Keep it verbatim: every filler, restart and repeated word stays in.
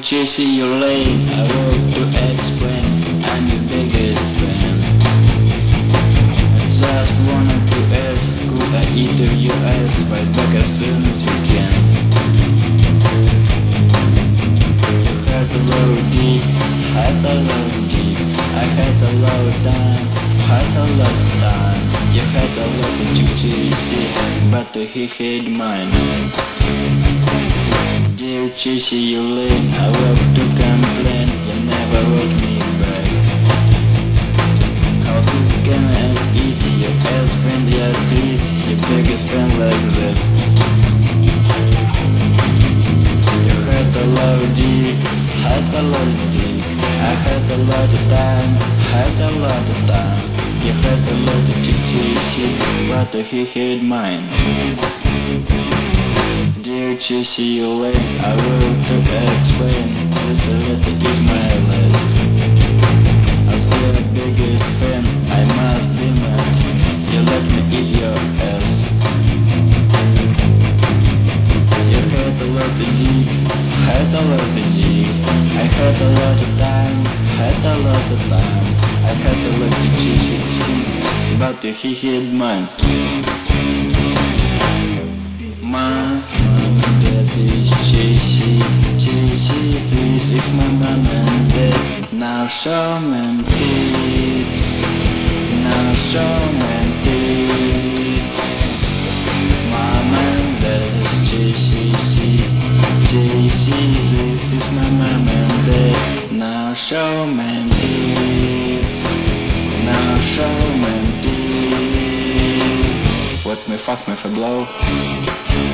chasing your lane, I walk to explain, I'm your biggest fan. I just wanted to ask, could I eat your ass right back as soon as you can? You had a low deep, had a low deep, I had a low time, had a lot of time. You had a lot of juicy, but he hate mine. Dear Chasey, you late, I love to complain, you never wrote me back. How can I eat your ass friend, your teeth, your biggest friend like that? You had a lot of deep, had a lot of deep, I had a lot of time, had a lot of time. You had a lot of Chasey, but he hate mine. Dear Chasey, you late, I will to explain, this letter is my last. I'm still the biggest fan, I must be mad, you let me eat your ass. You had a lot of deep, had a lot of deep, I had a lot of time, had a lot of time. I had a lot of Chasey, but he hid mine. My mom and dad is Chasey, Chasey, this is my mom and dad. Now show me tits, now show me tits. Mom and dad is Chasey, Chasey, this is my mom and dad. Now show me tits, now show me tits. What me fuck me for blow?